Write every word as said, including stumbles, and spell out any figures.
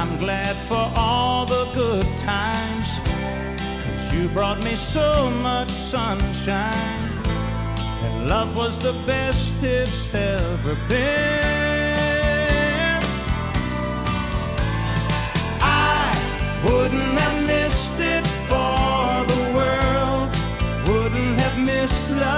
I'm glad for all the good times, 'cause you brought me so much sunshine, and love was the best it's ever been. I wouldn't